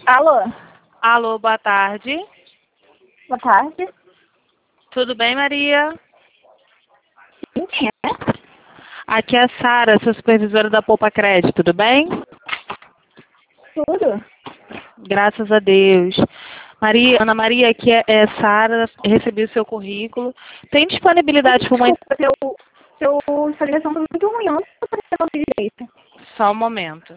Alô? Alô, boa tarde. Boa tarde. Tudo bem, Maria? Sim, quem é? Aqui é a Sara, sua supervisora da Poupa Crédito, tudo bem? Tudo? Graças a Deus. Maria, Ana Maria, aqui é Sara, recebi o seu currículo. Tem disponibilidade para uma... Desculpa, sua ligação foi muito ruim, eu não estou sabendo direito. Só um momento.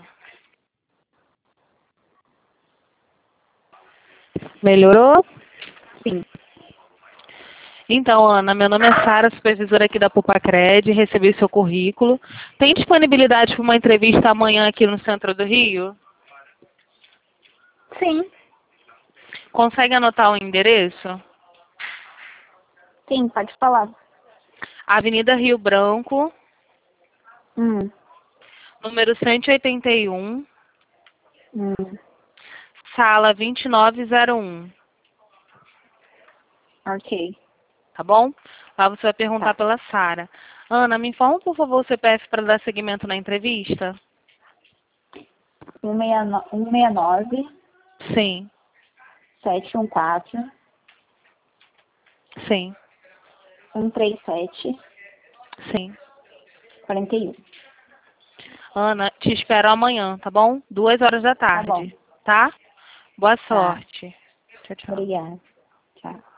Melhorou? Sim. Então, Ana, meu nome é Sara, supervisora aqui da Poupa Crédito, recebi o seu currículo. Tem disponibilidade para uma entrevista amanhã aqui no centro do Rio? Sim. Consegue anotar o endereço? Sim, pode falar. Avenida Rio Branco, Hum. número 181, Hum. sala 2901, Ok. tá bom? Lá você vai perguntar Tá. pela Sara. Ana, me informa, por favor, o CPF para dar seguimento na entrevista? 169 Sim, 714 sim, 137 sim. 41. Ana, te espero amanhã, tá bom? 2 horas da Tá bom. tarde, tá? Boa Tá. sorte. Tchau, tchau. Obrigada. Tchau.